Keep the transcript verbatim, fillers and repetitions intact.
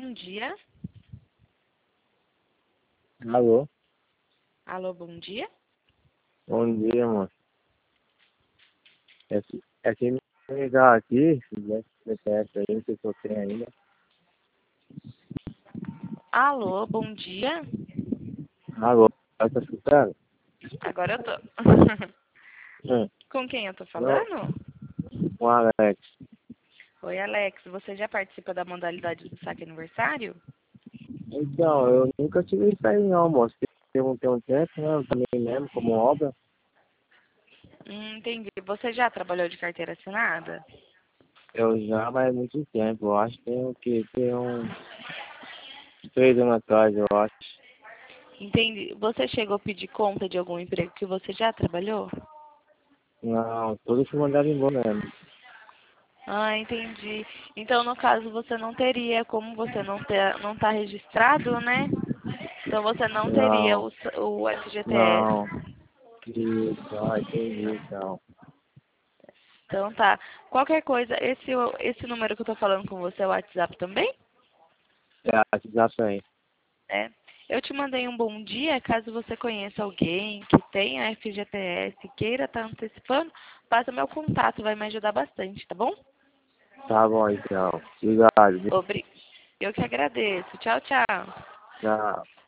bom dia. Alô? Alô, bom dia. Bom dia, mano. É que, é que me ligar aqui, se tivesse C P F aí, não sei se eu tenho ainda. Alô, bom dia. Alô? Tá escutando? Agora eu tô. Hum. Com quem eu tô Não, falando? com o Alex. Oi, Alex. Você já participa da modalidade do saque aniversário? Então, eu nunca tive isso aí não, moço. Eu não tenho um tempo, né? Eu também mesmo, como obra. Hum, entendi. Você já trabalhou de carteira assinada? Eu já, mas há muito tempo. Eu acho que tem o quê? Tem uns três anos atrás, eu acho. Entendi. Você chegou a pedir conta de algum emprego que você já trabalhou? Não, todos se mandaram embora mesmo. Ah, entendi. Então, no caso, você não teria, como você não ter, não está registrado, né? Então, você não teria Não, o, s- o F G T S. não. Isso, ah, entendi, então. Então, tá. Qualquer coisa, esse, esse número que eu tô falando com você é o WhatsApp também? É, WhatsApp aí. É. Eu te mandei um bom dia, caso você conheça alguém que tenha F G T S, queira estar antecipando, passa meu contato, vai me ajudar bastante, tá bom? Tá bom, então. Obrigado. Obri... Eu que agradeço. Tchau, tchau. Tchau.